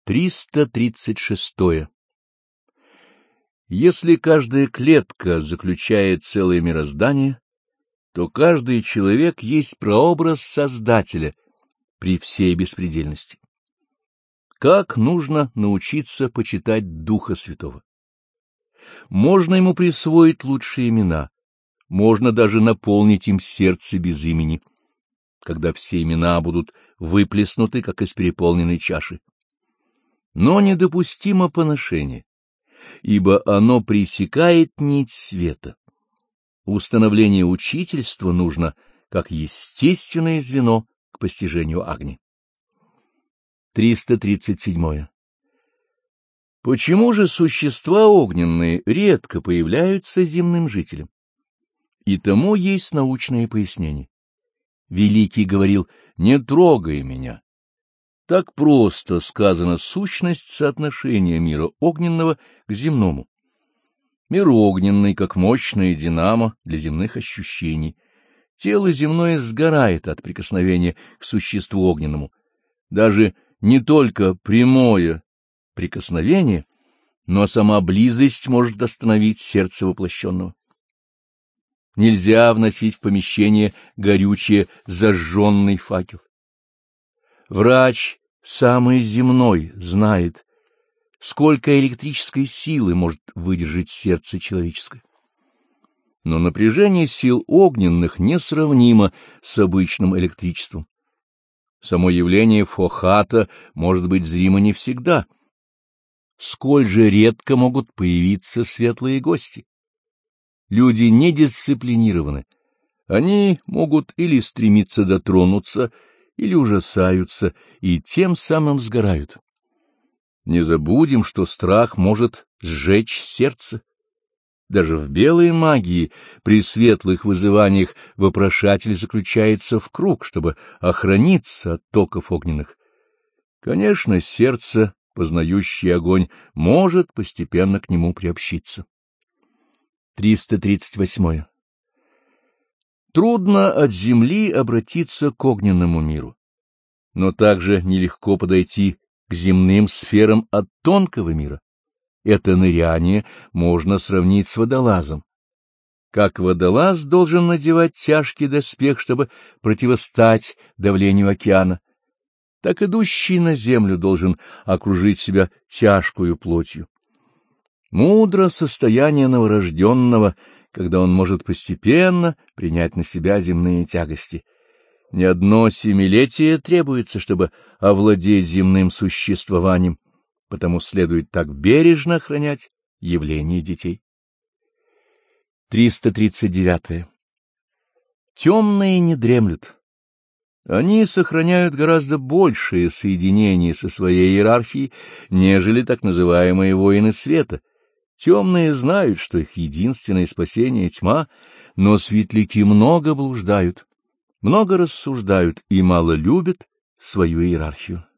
336. Если каждая клетка заключает целое мироздание, то каждый человек есть прообраз Создателя при всей беспредельности. Как нужно научиться почитать Духа Святого? Можно ему присвоить лучшие имена, можно даже наполнить им сердце без имени, когда все имена будут выплеснуты, как из переполненной чаши. Но недопустимо поношение, ибо оно пресекает нить света. Установление учительства нужно как естественное звено к постижению Агни. 337. Почему же существа огненные редко появляются земным жителям? И тому есть научное пояснение. Великий говорил: «Не трогай меня». Так просто сказана сущность соотношения мира огненного к земному. Мир огненный, как мощное динамо для земных ощущений. Тело земное сгорает от прикосновения к существу огненному. Даже не только прямое прикосновение, но сама близость может остановить сердце воплощенного. Нельзя вносить в помещение горючее зажженный факел. Врач, самый земной, знает, сколько электрической силы может выдержать сердце человеческое. Но напряжение сил огненных несравнимо с обычным электричеством. Само явление фохата может быть зримо не всегда. Сколь же редко могут появиться светлые гости. Люди недисциплинированы. Они могут или стремиться дотронуться, или ужасаются, и тем самым сгорают. Не забудем, что страх может сжечь сердце. Даже в белой магии при светлых вызываниях вопрошатель заключается в круг, чтобы охраниться от токов огненных. Конечно, сердце, познающее огонь, может постепенно к нему приобщиться. 338. Трудно от земли обратиться к огненному миру, но также нелегко подойти к земным сферам от тонкого мира. Это ныряние можно сравнить с водолазом. Как водолаз должен надевать тяжкий доспех, чтобы противостать давлению океана, так идущий на землю должен окружить себя тяжкую плотью. Мудро состояние новорожденного, когда он может постепенно принять на себя земные тягости. Не одно семилетие требуется, чтобы овладеть земным существованием, потому следует так бережно охранять явление детей. 339. Темные не дремлют. Они сохраняют гораздо большее соединение со своей иерархией, нежели так называемые воины света. Темные знают, что их единственное спасение — тьма, но светляки много блуждают, много рассуждают и мало любят свою иерархию.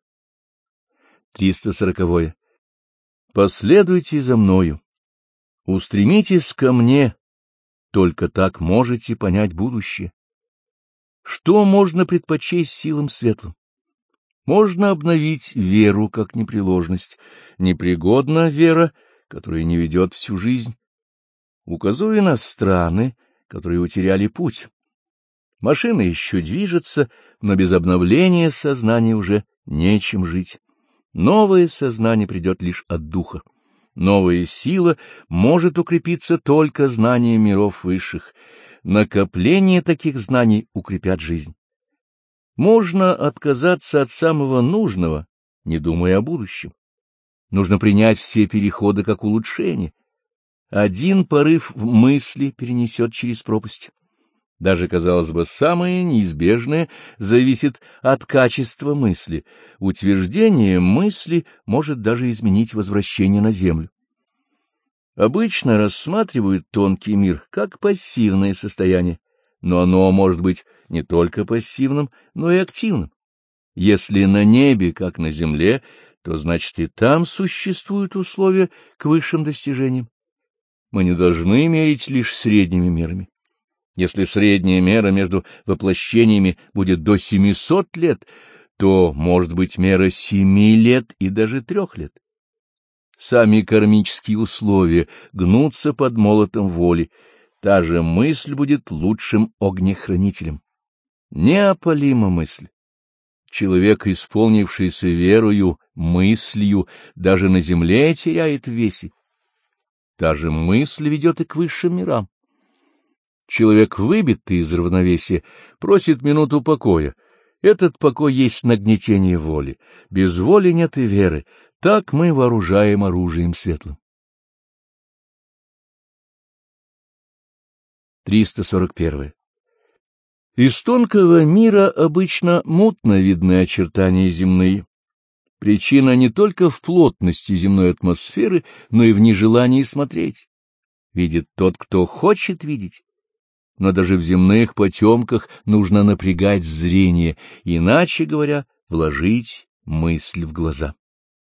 340. Последуйте за мною, устремитесь ко мне, только так можете понять будущее. Что можно предпочесть силам светлым? Можно обновить веру как непреложность. Непригодна вера, которая не ведет всю жизнь. Указую на страны, которые утеряли путь. Машина еще движется, но без обновления сознания уже нечем жить. Новое сознание придет лишь от духа. Новая сила может укрепиться только знанием миров высших. Накопление таких знаний укрепят жизнь. Можно отказаться от самого нужного, не думая о будущем. Нужно принять все переходы как улучшение. Один порыв в мысли перенесет через пропасть. Даже, казалось бы, самое неизбежное зависит от качества мысли. Утверждение мысли может даже изменить возвращение на землю. Обычно рассматривают тонкий мир как пассивное состояние, но оно может быть не только пассивным, но и активным. Если на небе, как на земле, то значит и там существуют условия к высшим достижениям. Мы не должны мерить лишь средними мерами. Если средняя мера между воплощениями будет до 700 лет, то может быть мера 7 лет и даже 3 лет. Сами кармические условия гнутся под молотом воли, та же мысль будет лучшим огнехранителем. Неопалима мысль. Человек, исполнившийся верою, мыслью, даже на земле теряет в весе. Та же мысль ведет и к высшим мирам. Человек, выбитый из равновесия, просит минуту покоя. Этот покой есть нагнетение воли. Без воли нет и веры. Так мы вооружаем оружием светлым. 341. Из тонкого мира обычно мутно видны очертания земные. Причина не только в плотности земной атмосферы, но и в нежелании смотреть. Видит тот, кто хочет видеть. Но даже в земных потемках нужно напрягать зрение, иначе говоря, вложить мысль в глаза.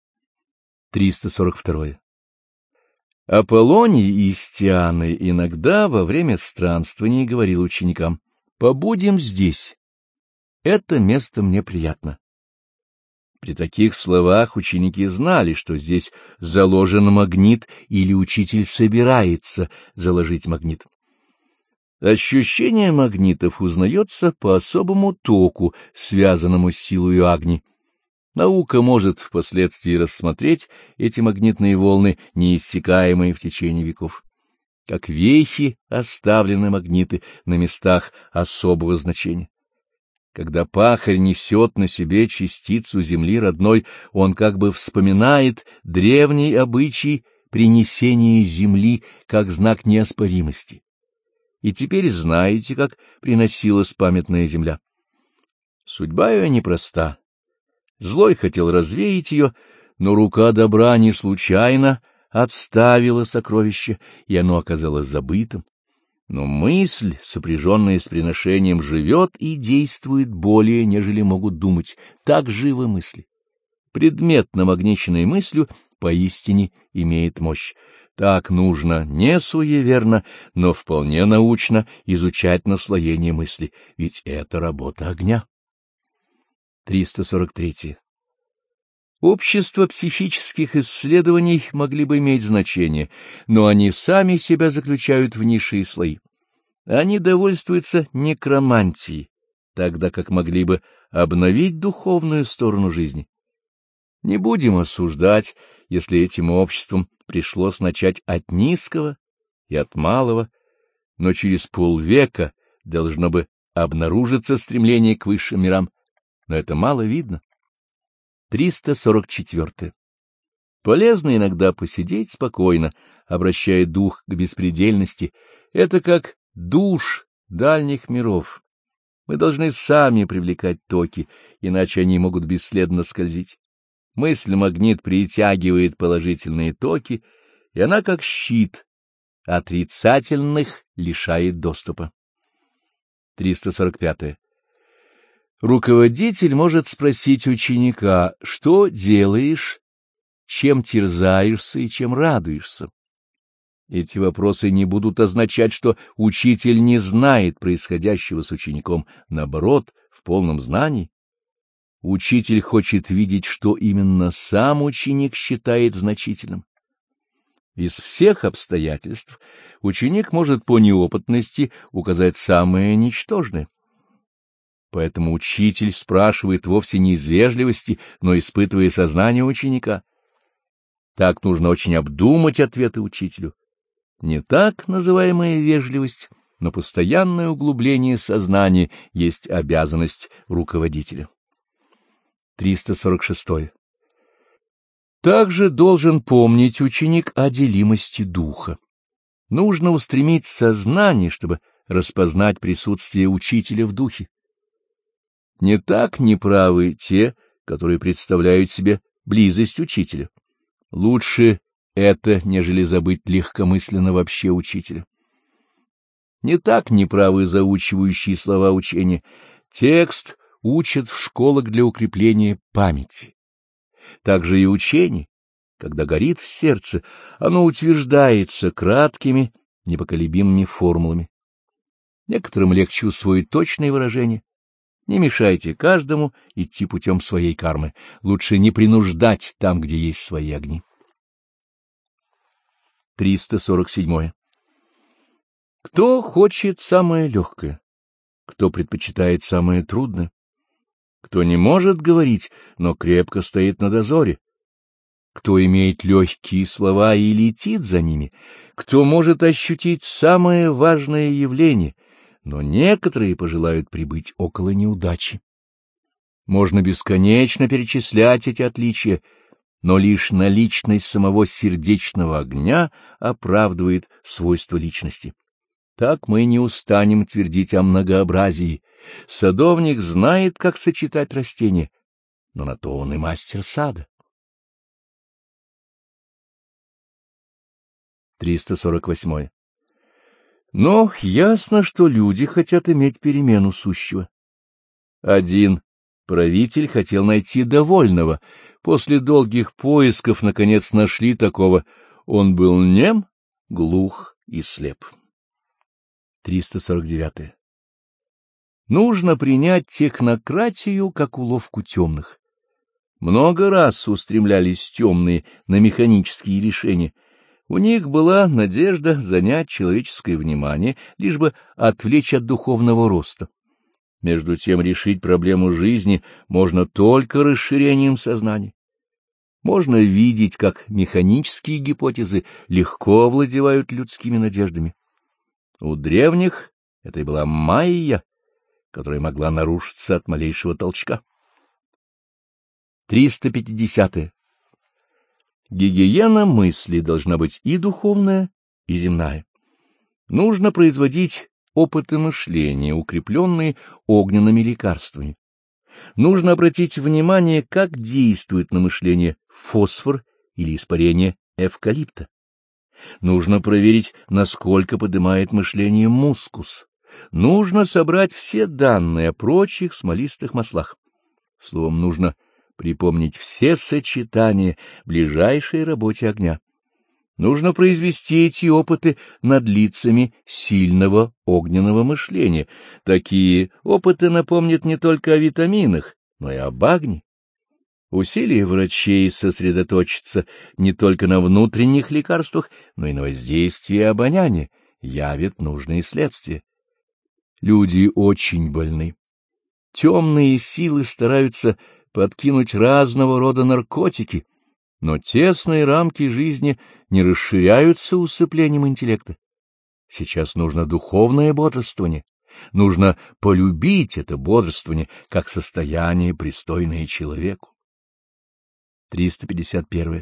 342. Аполлоний из Тианы иногда во время странствований говорил ученикам: «Побудем здесь. Это место мне приятно». При таких словах ученики знали, что здесь заложен магнит или учитель собирается заложить магнит. Ощущение магнитов узнается по особому току, связанному с силой Агни. Наука может впоследствии рассмотреть эти магнитные волны, неиссякаемые в течение веков. Как вехи оставлены магниты на местах особого значения. Когда пахарь несет на себе частицу земли родной, он как бы вспоминает древний обычай принесения земли как знак неоспоримости. И теперь знаете, как приносилась памятная земля. Судьба ее непроста. Злой хотел развеять ее, но рука добра не случайно отставила сокровище, и оно оказалось забытым. Но мысль, сопряженная с приношением, живет и действует более, нежели могут думать. Так живы мысли. Предмет, намагниченный мыслью, поистине имеет мощь. Так нужно не суеверно, но вполне научно изучать наслоение мысли, ведь это работа огня. 343. Общества психических исследований могли бы иметь значение, но они сами себя заключают в низшие слои. Они довольствуются некромантией, тогда как могли бы обновить духовную сторону жизни. Не будем осуждать, если этим обществом пришлось начать от низкого и от малого, но через полвека должно бы обнаружиться стремление к высшим мирам, но это мало видно. 344. Полезно иногда посидеть спокойно, обращая дух к беспредельности. Это как душ дальних миров. Мы должны сами привлекать токи, иначе они могут бесследно скользить. Мысль-магнит притягивает положительные токи, и она, как щит, отрицательных лишает доступа. 345. Руководитель может спросить ученика: что делаешь, чем терзаешься и чем радуешься? Эти вопросы не будут означать, что учитель не знает происходящего с учеником, наоборот, в полном знании. Учитель хочет видеть, что именно сам ученик считает значительным. Из всех обстоятельств ученик может по неопытности указать самое ничтожное. Поэтому учитель спрашивает вовсе не из вежливости, но испытывая сознание ученика. Так нужно очень обдумать ответы учителю. Не так называемая вежливость, но постоянное углубление сознания есть обязанность руководителя. 346. Также должен помнить ученик о делимости духа. Нужно устремить сознание, чтобы распознать присутствие учителя в духе. Не так неправы те, которые представляют себе близость учителя. Лучше это, нежели забыть легкомысленно вообще учителя. Не так неправы заучивающие слова учения. Текст учат в школах для укрепления памяти. Также и учение, когда горит в сердце, оно утверждается краткими, непоколебимыми формулами. Некоторым легче усвоить точные выражения. Не мешайте каждому идти путем своей кармы. Лучше не принуждать там, где есть свои огни. 347. Кто хочет самое легкое? Кто предпочитает самое трудное? Кто не может говорить, но крепко стоит на дозоре? Кто имеет легкие слова и летит за ними? Кто может ощутить самое важное явление, но некоторые пожелают прибыть около неудачи? Можно бесконечно перечислять эти отличия, но лишь наличность самого сердечного огня оправдывает свойства личности. Так мы не устанем твердить о многообразии. Садовник знает, как сочетать растения, но на то он и мастер сада. 348. Но ясно, что люди хотят иметь перемену сущего. Один правитель хотел найти довольного. После долгих поисков, наконец, нашли такого. Он был нем, глух и слеп. 349. Нужно принять технократию как уловку темных. Много раз устремлялись темные на механические решения. У них была надежда занять человеческое внимание, лишь бы отвлечь от духовного роста. Между тем решить проблему жизни можно только расширением сознания. Можно видеть, как механические гипотезы легко овладевают людскими надеждами. У древних это и была майя, которая могла нарушиться от малейшего толчка. 350. Гигиена мысли должна быть и духовная, и земная. Нужно производить опыты мышления, укрепленные огненными лекарствами. Нужно обратить внимание, как действует на мышление фосфор или испарение эвкалипта. Нужно проверить, насколько поднимает мышление мускус. Нужно собрать все данные о прочих смолистых маслах. Словом, нужно припомнить все сочетания ближайшей работе огня. Нужно произвести эти опыты над лицами сильного огненного мышления. Такие опыты напомнят не только о витаминах, но и об огне. Усилия врачей сосредоточатся не только на внутренних лекарствах, но и на воздействии обоняния, явят нужные следствия. Люди очень больны. Темные силы стараются подкинуть разного рода наркотики, но тесные рамки жизни не расширяются усыплением интеллекта. Сейчас нужно духовное бодрствование, нужно полюбить это бодрствование как состояние, пристойное человеку. 351.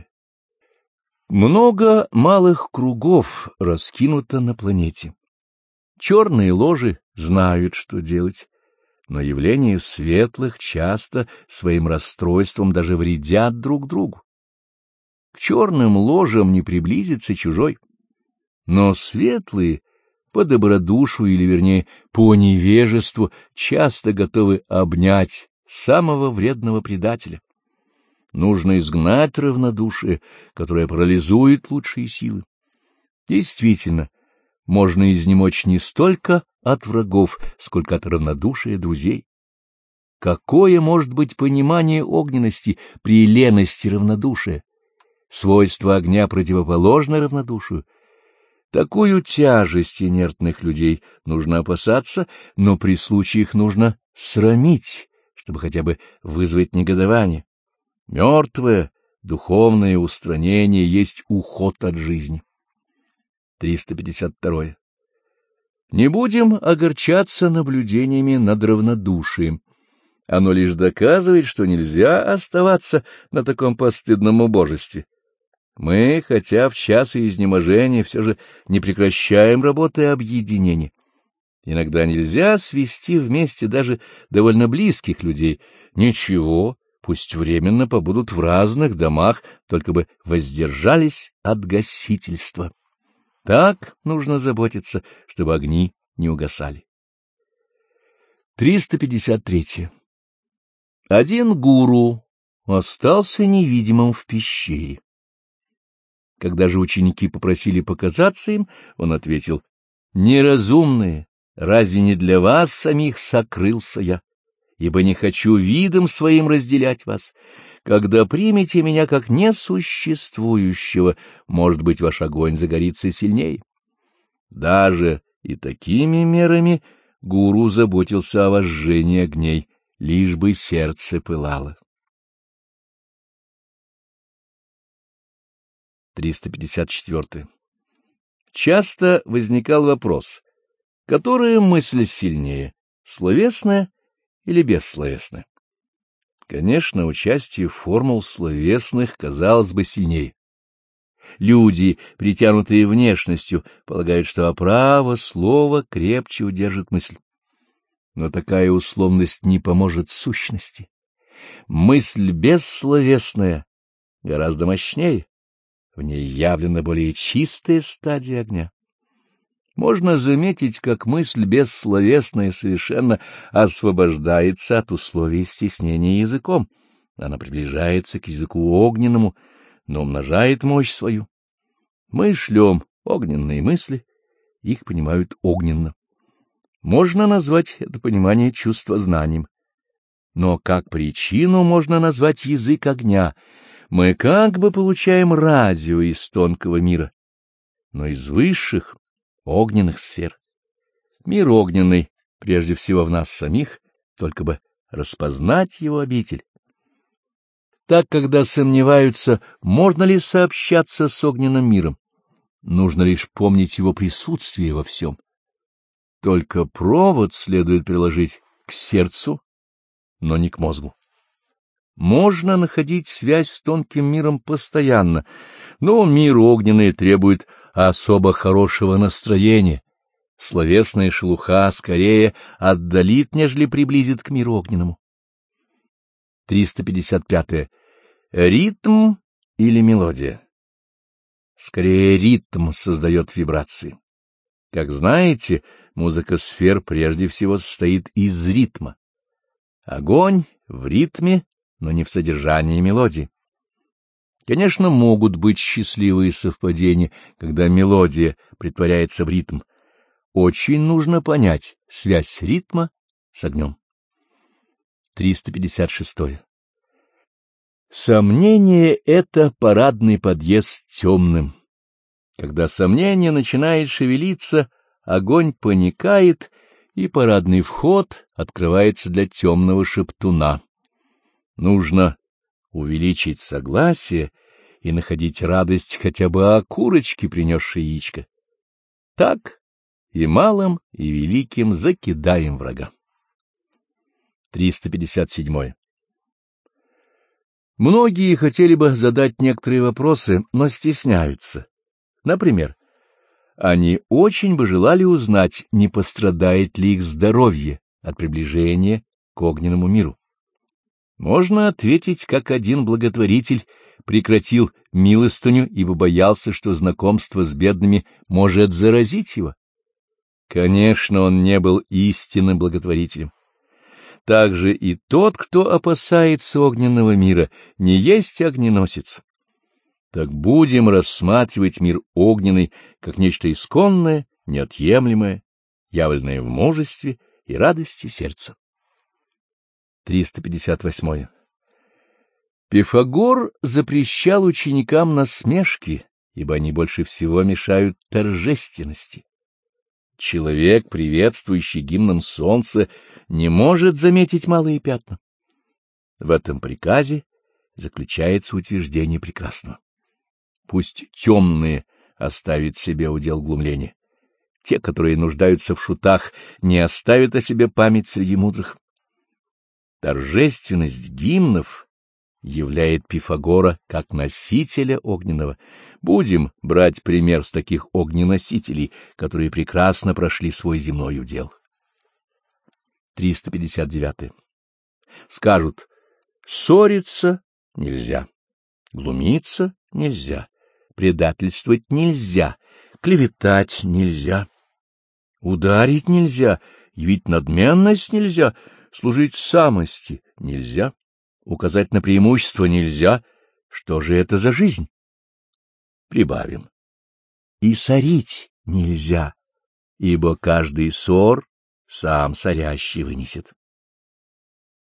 Много малых кругов раскинуто на планете. Черные ложи знают, что делать, но явления светлых часто своим расстройством даже вредят друг другу. К черным ложам не приблизится чужой, но светлые по добродушию, или, вернее, по невежеству, часто готовы обнять самого вредного предателя. Нужно изгнать равнодушие, которое парализует лучшие силы. Действительно, можно изнемочь не столько от врагов, сколько от равнодушия друзей. Какое может быть понимание огненности при лености равнодушия? Свойство огня противоположно равнодушию. Такую тяжесть инертных людей нужно опасаться, но при случаях нужно срамить, чтобы хотя бы вызвать негодование. Мертвое духовное устранение есть уход от жизни. 352. Не будем огорчаться наблюдениями над равнодушием. Оно лишь доказывает, что нельзя оставаться на таком постыдном убожестве. Мы, хотя в час изнеможения, все же не прекращаем работы объединения. Иногда нельзя свести вместе даже довольно близких людей. Ничего, пусть временно побудут в разных домах, только бы воздержались от гасительства. Так нужно заботиться, чтобы огни не угасали. 353. Один гуру остался невидимым в пещере. Когда же ученики попросили показаться им, он ответил: «Неразумные, разве не для вас самих сокрылся я? ибо не хочу видом своим разделять вас. Когда примете меня как несуществующего, может быть, ваш огонь загорится сильнее. Даже и такими мерами гуру заботился о возжжении огней, лишь бы сердце пылало. 354. Часто возникал вопрос, которая мысль сильнее, словесная или бессловесная? Конечно, участие формул словесных казалось бы сильнее. Люди, притянутые внешностью, полагают, что оправа слова крепче удержит мысль. Но такая условность не поможет сущности. Мысль бессловесная гораздо мощнее, в ней явлена более чистая стадия огня. Можно заметить, как мысль бессловесная совершенно освобождается от условий стеснения языком. Она приближается к языку огненному, но умножает мощь свою. Мы шлем огненные мысли, их понимают огненно. Можно назвать это понимание чувствознанием. Но как причину можно назвать язык огня. Мы как бы получаем радио из тонкого мира, но из высших огненных сфер. Мир огненный, прежде всего в нас самих, только бы распознать его обитель. Так, когда сомневаются, можно ли сообщаться с огненным миром, нужно лишь помнить его присутствие во всем. Только провод следует приложить к сердцу, но не к мозгу. Можно находить связь с тонким миром постоянно, но мир огненный требует особо хорошего настроения. Словесная шелуха скорее отдалит, нежели приблизит к миру огненному. 355. Ритм или мелодия? Скорее, ритм создает вибрации. Как знаете, музыка сфер прежде всего состоит из ритма. Огонь в ритме, но не в содержании мелодии. Конечно, могут быть счастливые совпадения, когда мелодия претворяется в ритм. Очень нужно понять связь ритма с огнем. 356. Сомнение — это парадный подъезд темным. Когда сомнение начинает шевелиться, огонь паникает, и парадный вход открывается для темного шептуна. Нужно увеличить согласие и находить радость хотя бы о курочке, принесшей яичко. Так и малым, и великим закидаем врага. 357. Многие хотели бы задать некоторые вопросы, но стесняются. Например, они очень бы желали узнать, не пострадает ли их здоровье от приближения к огненному миру. Можно ответить, как один благотворитель прекратил милостыню, ибо боялся, что знакомство с бедными может заразить его. Конечно, он не был истинным благотворителем. Также и тот, кто опасается огненного мира, не есть огненосец. Так будем рассматривать мир огненный как нечто исконное, неотъемлемое, явленное в мужестве и радости сердца. 358. Пифагор запрещал ученикам насмешки, ибо они больше всего мешают торжественности. Человек, приветствующий гимном солнце, не может заметить малые пятна. В этом приказе заключается утверждение прекрасного. Пусть темные оставят себе удел глумления. Те, которые нуждаются в шутах, не оставят о себе память среди мудрых. Торжественность гимнов являет Пифагора как носителя огненного. Будем брать пример с таких огненосителей, которые прекрасно прошли свой земной удел. 359. Скажут: ссориться нельзя, глумиться нельзя, предательствовать нельзя, клеветать нельзя, ударить нельзя, явить надменность нельзя, служить самости нельзя, указать на преимущество нельзя. Что же это за жизнь? Прибавим: и сорить нельзя, ибо каждый ссор сам сорящий вынесет.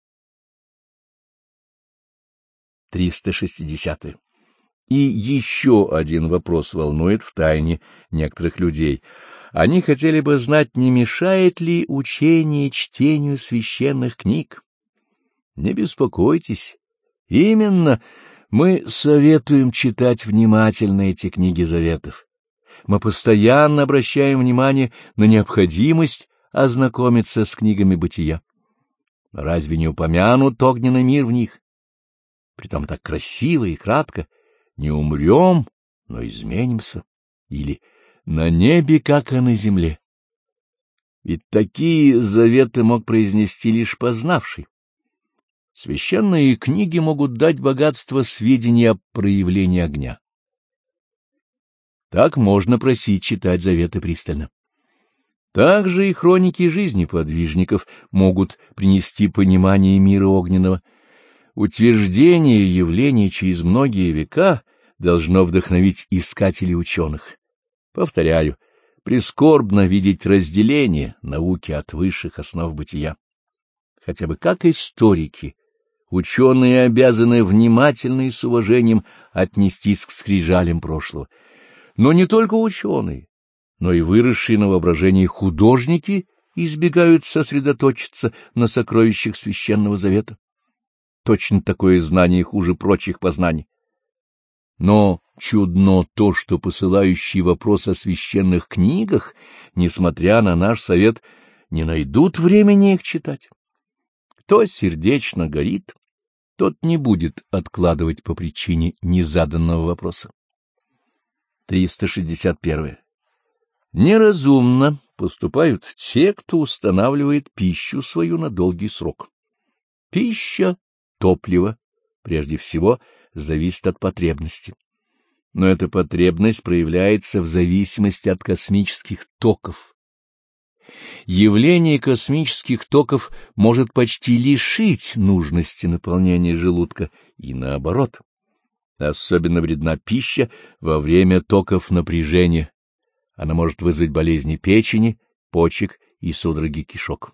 360. И еще один вопрос волнует втайне некоторых людей. Они хотели бы знать, не мешает ли учение чтению священных книг. Не беспокойтесь. Именно мы советуем читать внимательно эти книги заветов. Мы постоянно обращаем внимание на необходимость ознакомиться с книгами бытия. Разве не упомянут огненный мир в них? Притом так красиво и кратко. Не умрем, но изменимся. Или на небе, как и на земле. Ведь такие заветы мог произнести лишь познавший. Священные книги могут дать богатство сведений о проявлении огня. Так можно просить читать заветы пристально. Также и хроники жизни подвижников могут принести понимание мира огненного. Утверждение явления через многие века должно вдохновить искателей ученых. Повторяю, прискорбно видеть разделение науки от высших основ бытия. Хотя бы как историки, ученые обязаны внимательно и с уважением отнестись к скрижалям прошлого. Но не только ученые, но и выросшие на воображении художники избегают сосредоточиться на сокровищах Священного Завета. Точно такое знание хуже прочих познаний. Но чудно то, что посылающие вопрос о священных книгах, несмотря на наш совет, не найдут времени их читать. Кто сердечно горит, тот не будет откладывать по причине незаданного вопроса. 361. Неразумно поступают те, кто устанавливает пищу свою на долгий срок. Пища, топливо, прежде всего, зависит от потребности. Но эта потребность проявляется в зависимости от космических токов. Явление космических токов может почти лишить нужности наполнения желудка и наоборот. Особенно вредна пища во время токов напряжения. Она может вызвать болезни печени, почек и судороги кишок.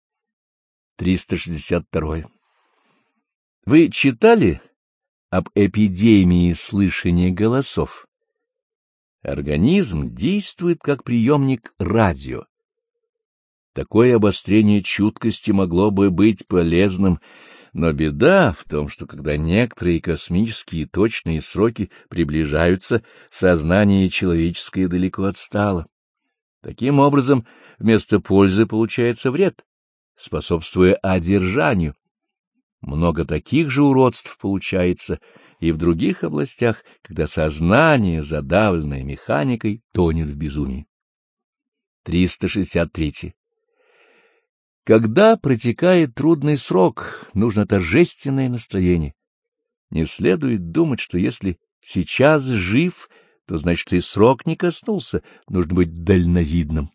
362. Вы читали об эпидемии слышания голосов? Организм действует как приемник радио. Такое обострение чуткости могло бы быть полезным, но беда в том, что когда некоторые космические точные сроки приближаются, сознание человеческое далеко отстало. Таким образом, вместо пользы получается вред, способствуя одержанию. Много таких же уродств получается и в других областях, когда сознание, задавленное механикой, тонет в безумии. 363. Когда протекает трудный срок, нужно торжественное настроение. Не следует думать, что если сейчас жив, то значит и срок не коснулся, нужно быть дальновидным.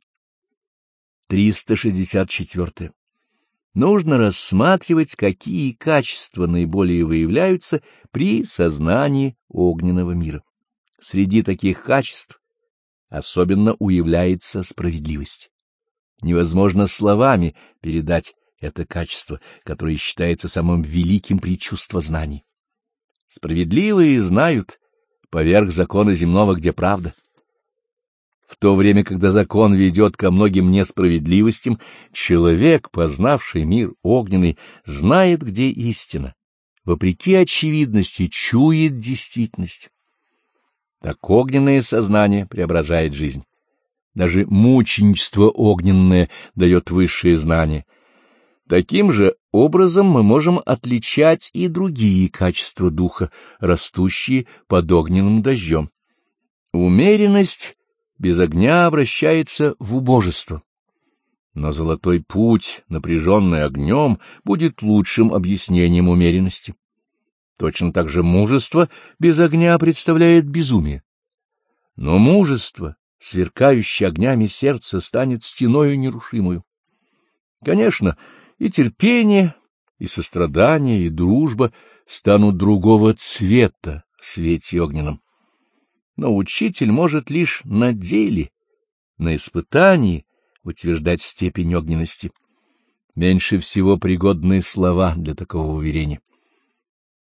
364. Нужно рассматривать, какие качества наиболее выявляются при сознании огненного мира. Среди таких качеств особенно уявляется справедливость. Невозможно словами передать это качество, которое считается самым великим при чувствознании. Справедливые знают поверх закона земного, где правда. В то время, когда закон ведет ко многим несправедливостям, человек, познавший мир огненный, знает, где истина, вопреки очевидности чует действительность. Так огненное сознание преображает жизнь. Даже мученичество огненное дает высшее знание. Таким же образом мы можем отличать и другие качества духа, растущие под огненным дождем. Умеренность без огня обращается в убожество. Но золотой путь, напряженный огнем, будет лучшим объяснением умеренности. Точно так же мужество без огня представляет безумие. Но мужество, сверкающее огнями сердца, станет стеною нерушимую. Конечно, и терпение, и сострадание, и дружба станут другого цвета в свете огненном. Но учитель может лишь на деле, на испытании утверждать степень огненности. Меньше всего пригодны слова для такого уверения.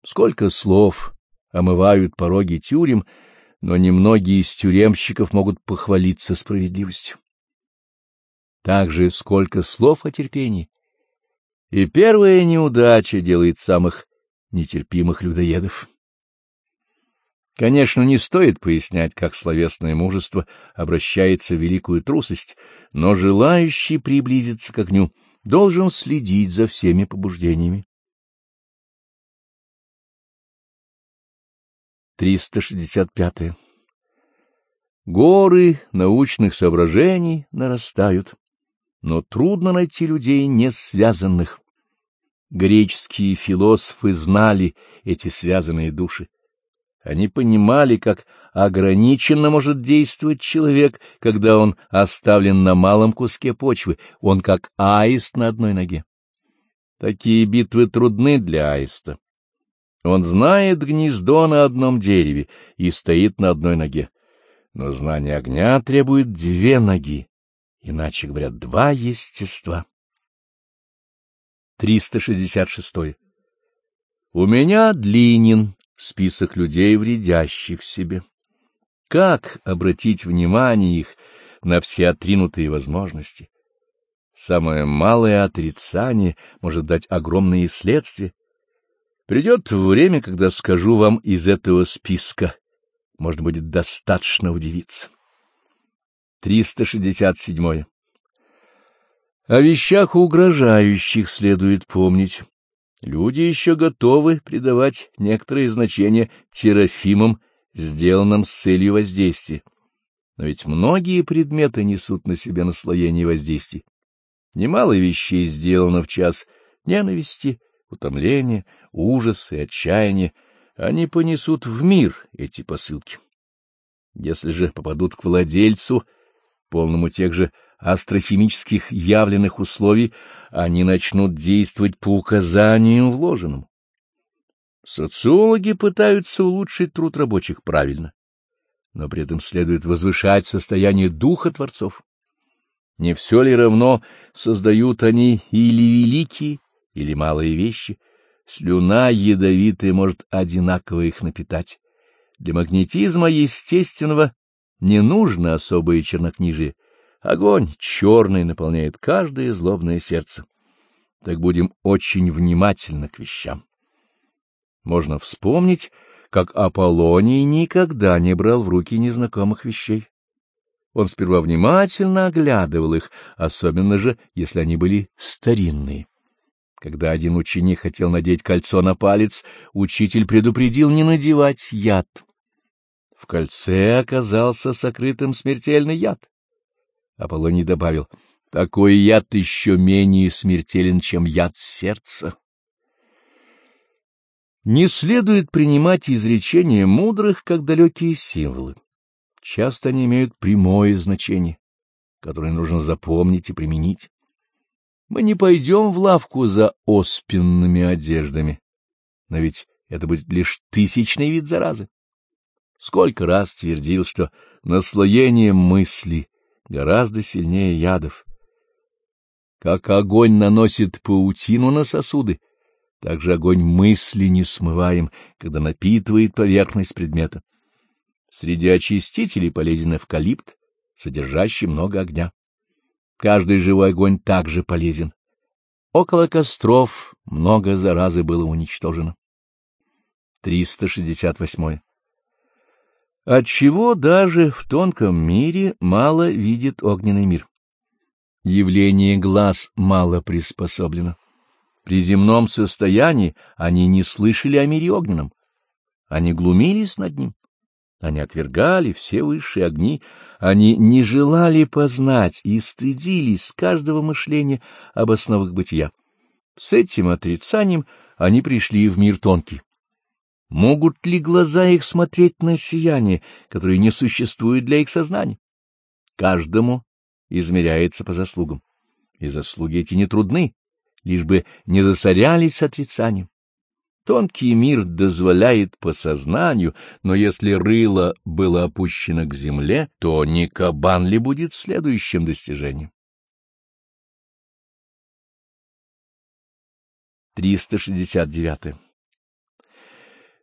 Сколько слов омывают пороги тюрем, но немногие из тюремщиков могут похвалиться справедливостью. Также сколько слов о терпении. И первая неудача делает самых нетерпимых людоедов. Конечно, не стоит пояснять, как словесное мужество обращается в великую трусость, но желающий приблизиться к огню должен следить за всеми побуждениями. 365. Горы научных соображений нарастают, но трудно найти людей не связанных. Греческие философы знали эти связанные души. Они понимали, как ограниченно может действовать человек, когда он оставлен на малом куске почвы, он как аист на одной ноге. Такие битвы трудны для аиста. Он знает гнездо на одном дереве и стоит на одной ноге. Но знание огня требует две ноги, иначе говоря, два естества. 366. У меня длинен список людей, вредящих себе. Как обратить внимание их на все отринутые возможности? Самое малое отрицание может дать огромные следствия. Придет время, когда скажу вам из этого списка. Можно будет достаточно удивиться. 367. О вещах угрожающих следует помнить. Люди еще готовы придавать некоторые значения терафимам, сделанным с целью воздействия. Но ведь многие предметы несут на себе наслоение воздействий. Немало вещей сделано в час ненависти, утомления, ужаса и отчаяния. Они понесут в мир эти посылки. Если же попадут к владельцу, полному тех же астрохимических явленных условий, они начнут действовать по указаниям вложенным. Социологи пытаются улучшить труд рабочих правильно, но при этом следует возвышать состояние духа творцов. Не все ли равно, создают они или великие, или малые вещи? Слюна ядовитая может одинаково их напитать. Для магнетизма естественного не нужно особое чернокнижие. Огонь черный наполняет каждое злобное сердце. Так будем очень внимательны к вещам. Можно вспомнить, как Аполлоний никогда не брал в руки незнакомых вещей. Он сперва внимательно оглядывал их, особенно же, если они были старинные. Когда один ученик хотел надеть кольцо на палец, учитель предупредил не надевать яд. В кольце оказался сокрытым смертельный яд. Аполлоний добавил: такой яд еще менее смертелен, чем яд сердца. Не следует принимать изречения мудрых как далекие символы. Часто они имеют прямое значение, которое нужно запомнить и применить. Мы не пойдем в лавку за оспенными одеждами, но ведь это будет лишь тысячный вид заразы. Сколько раз твердил, что наслоение мысли гораздо сильнее ядов. Как огонь наносит паутину на сосуды, так же огонь мысли не смываем, когда напитывает поверхность предмета. Среди очистителей полезен эвкалипт, содержащий много огня. Каждый живой огонь также полезен. Около костров много заразы было уничтожено. 368. Отчего даже в тонком мире мало видит огненный мир? Явление глаз мало приспособлено. При земном состоянии они не слышали о мире огненном. Они глумились над ним. Они отвергали все высшие огни, они не желали познать и стыдились каждого мышления об основах бытия. С этим отрицанием они пришли в мир тонкий. Могут ли глаза их смотреть на сияние, которое не существует для их сознания? Каждому измеряется по заслугам, и заслуги эти не трудны, лишь бы не засорялись отрицанием. Тонкий мир дозволяет по сознанию, но если рыло было опущено к земле, то не кабан ли будет следующим достижением? 369.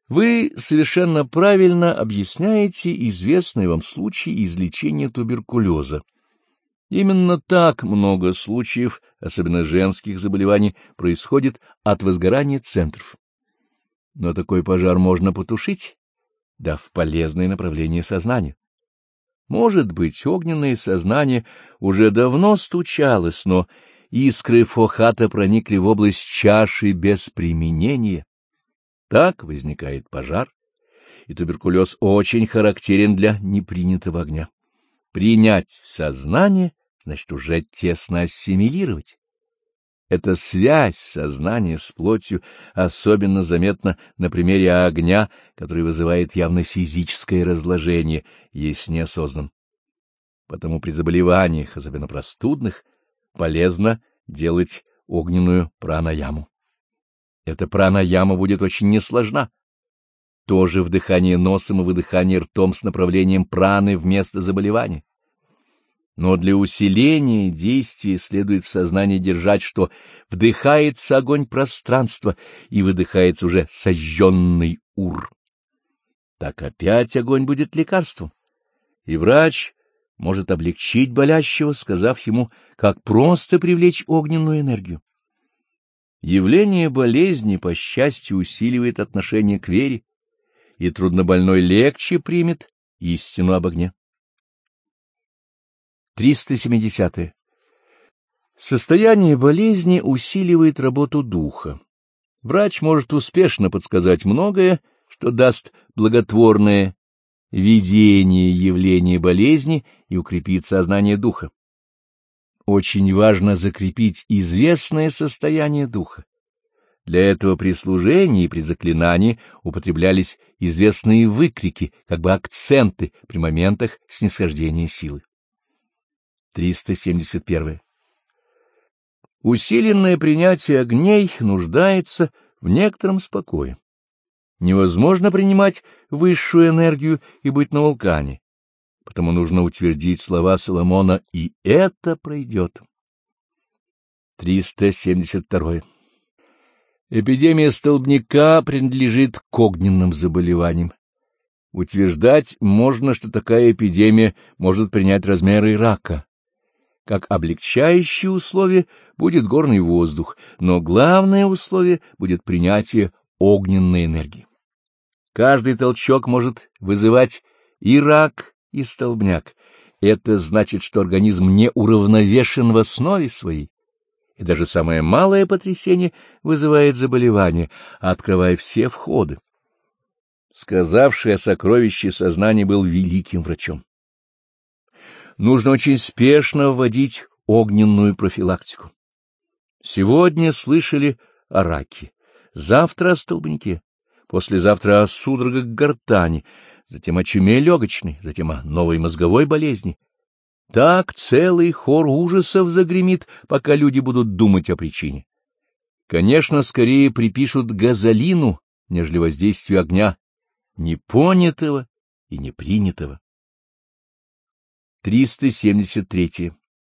Вы совершенно правильно объясняете известный вам случай излечения туберкулеза. Именно так много случаев, особенно женских заболеваний, происходит от возгорания центров. Но такой пожар можно потушить, дав полезное направление сознанию. Может быть, огненное сознание уже давно стучалось, но искры фохата проникли в область чаши без применения. Так возникает пожар, и туберкулез очень характерен для непринятого огня. Принять в сознание значит уже тесно ассимилировать. Эта связь сознания с плотью особенно заметна на примере огня, который вызывает явно физическое разложение, если неосознан. Потому при заболеваниях, особенно простудных, полезно делать огненную пранаяму. Эта пранаяма будет очень несложна. Тоже вдыхание носом и выдыхание ртом с направлением праны вместо заболевания. Но для усиления действия следует в сознании держать, что вдыхается огонь пространства и выдыхается уже сожженный ур. Так опять огонь будет лекарством, и врач может облегчить болящего, сказав ему, как просто привлечь огненную энергию. Явление болезни, по счастью, усиливает отношение к вере, и труднобольной легче примет истину об огне. 370. Состояние болезни усиливает работу духа. Врач может успешно подсказать многое, что даст благотворное видение явления болезни и укрепит сознание духа. Очень важно закрепить известное состояние духа. Для этого при служении и при заклинании употреблялись известные выкрики, как бы акценты при моментах снисхождения силы. 371. Усиленное принятие огней нуждается в некотором спокое. Невозможно принимать высшую энергию и быть на вулкане, потому нужно утвердить слова Соломона, и это пройдет. 372. Эпидемия столбняка принадлежит к огненным заболеваниям. Утверждать можно, что такая эпидемия может принять размеры рака. Как облегчающее условие будет горный воздух, но главное условие будет принятие огненной энергии. Каждый толчок может вызывать и рак, и столбняк. Это значит, что организм не уравновешен в основе своей, и даже самое малое потрясение вызывает заболевание, открывая все входы. Сказавший о сокровище сознания был великим врачом. Нужно очень спешно вводить огненную профилактику. Сегодня слышали о раке, завтра о столбняке, послезавтра о судорогах гортани, затем о чуме легочной, затем о новой мозговой болезни. Так целый хор ужасов загремит, пока люди будут думать о причине. Конечно, скорее припишут газолину, нежели воздействию огня, непонятого и непринятого. 373.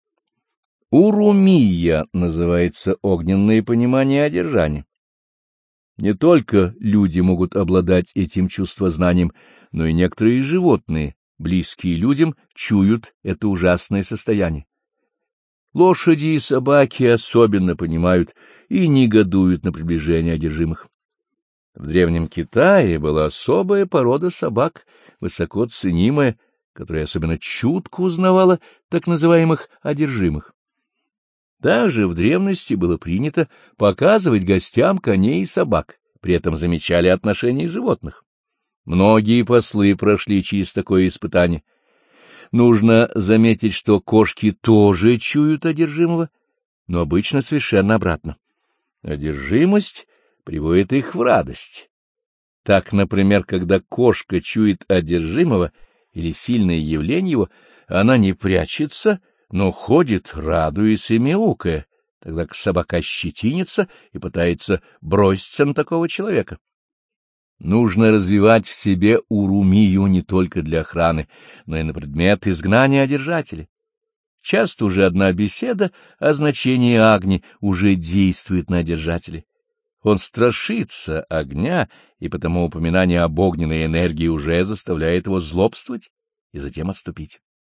Урумия называется огненное понимание одержания. Не только люди могут обладать этим чувствознанием, но и некоторые животные, близкие людям, чуют это ужасное состояние. Лошади и собаки особенно понимают и негодуют на приближение одержимых. В Древнем Китае была особая порода собак, высоко ценимая, которая особенно чутко узнавала так называемых одержимых. Также в древности было принято показывать гостям коней и собак, при этом замечали отношения животных. Многие послы прошли через такое испытание. Нужно заметить, что кошки тоже чуют одержимого, но обычно совершенно обратно. Одержимость приводит их в радость. Так, например, когда кошка чует одержимого или сильное явление его, она не прячется, но ходит, радуясь и мяукая, тогда как собака щетинится и пытается броситься на такого человека. Нужно развивать в себе урумию не только для охраны, но и на предмет изгнания одержателя. Часто уже одна беседа о значении агни уже действует на одержателя. Он страшится огня и потому упоминание об огненной энергии уже заставляет его злобствовать и затем отступить.